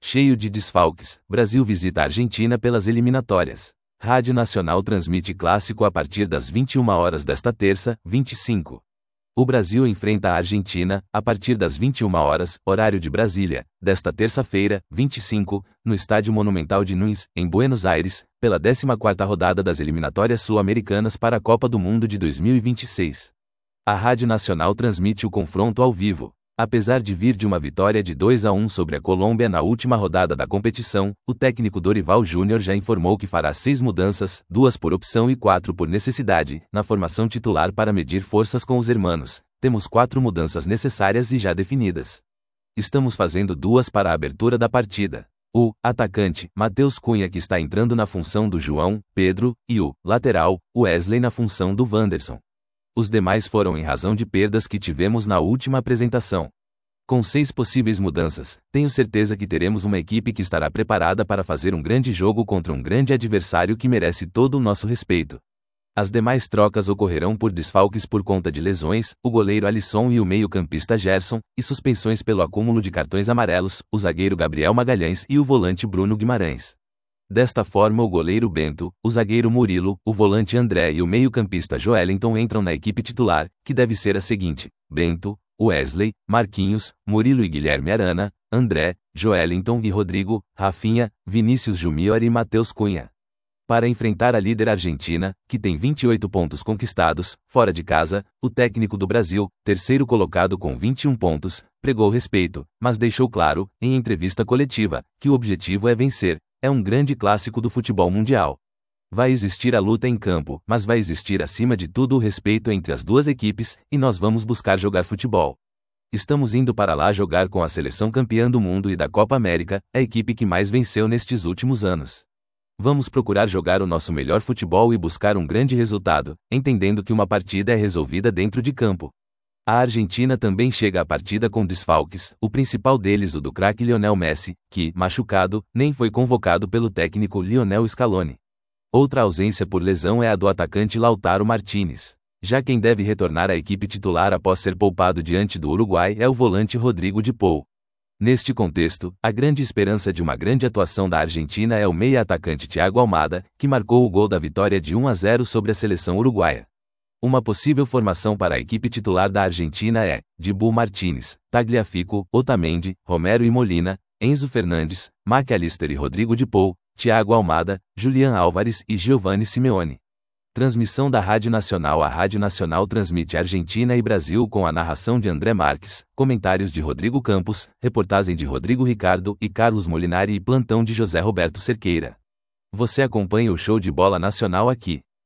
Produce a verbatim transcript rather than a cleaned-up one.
Cheio de desfalques, Brasil visita a Argentina pelas eliminatórias. Rádio Nacional transmite clássico a partir das vinte e uma horas desta terça, vinte e cinco. O Brasil enfrenta a Argentina, a partir das vinte e uma horas, horário de Brasília, desta terça-feira, vinte e cinco, no Estádio Monumental de Nunes, em Buenos Aires, pela décima quarta rodada das eliminatórias sul-americanas para a Copa do Mundo de dois mil e vinte e seis. A Rádio Nacional transmite o confronto ao vivo. Apesar de vir de uma vitória de dois a um sobre a Colômbia na última rodada da competição, o técnico Dorival Júnior já informou que fará seis mudanças, duas por opção e quatro por necessidade, na formação titular para medir forças com os hermanos. Temos quatro mudanças necessárias e já definidas. Estamos fazendo duas para a abertura da partida. O atacante, Matheus Cunha, que está entrando na função do João Pedro, e o lateral, Wesley, na função do Wanderson. Os demais foram em razão de perdas que tivemos na última apresentação. Com seis possíveis mudanças, tenho certeza que teremos uma equipe que estará preparada para fazer um grande jogo contra um grande adversário que merece todo o nosso respeito. As demais trocas ocorrerão por desfalques por conta de lesões, o goleiro Alisson e o meio-campista Gerson, e suspensões pelo acúmulo de cartões amarelos, o zagueiro Gabriel Magalhães e o volante Bruno Guimarães. Desta forma, o goleiro Bento, o zagueiro Murilo, o volante André e o meio-campista Joelinton entram na equipe titular, que deve ser a seguinte: Bento, Wesley, Marquinhos, Murilo e Guilherme Arana, André, Joelinton e Rodrigo, Rafinha, Vinícius Júnior e Matheus Cunha. Para enfrentar a líder Argentina, que tem vinte e oito pontos conquistados, fora de casa, o técnico do Brasil, terceiro colocado com vinte e um pontos, pregou respeito, mas deixou claro, em entrevista coletiva, que o objetivo é vencer. É um grande clássico do futebol mundial. Vai existir a luta em campo, mas vai existir acima de tudo o respeito entre as duas equipes, e nós vamos buscar jogar futebol. Estamos indo para lá jogar com a seleção campeã do mundo e da Copa América, a equipe que mais venceu nestes últimos anos. Vamos procurar jogar o nosso melhor futebol e buscar um grande resultado, entendendo que uma partida é resolvida dentro de campo. A Argentina também chega à partida com desfalques, o principal deles o do craque Lionel Messi, que, machucado, nem foi convocado pelo técnico Lionel Scaloni. Outra ausência por lesão é a do atacante Lautaro Martínez. Já quem deve retornar à equipe titular após ser poupado diante do Uruguai é o volante Rodrigo de Paul. Neste contexto, a grande esperança de uma grande atuação da Argentina é o meia-atacante Thiago Almada, que marcou o gol da vitória de um a zero sobre a seleção uruguaia. Uma possível formação para a equipe titular da Argentina é Dibu Martínez, Tagliafico, Otamendi, Romero e Molina, Enzo Fernandes, McAllister e Rodrigo de Paul, Thiago Almada, Julián Álvares e Giovanni Simeone. Transmissão da Rádio Nacional. A Rádio Nacional transmite Argentina e Brasil com a narração de André Marques, comentários de Rodrigo Campos, reportagem de Rodrigo Ricardo e Carlos Molinari e plantão de José Roberto Cerqueira. Você acompanha o show de bola nacional aqui.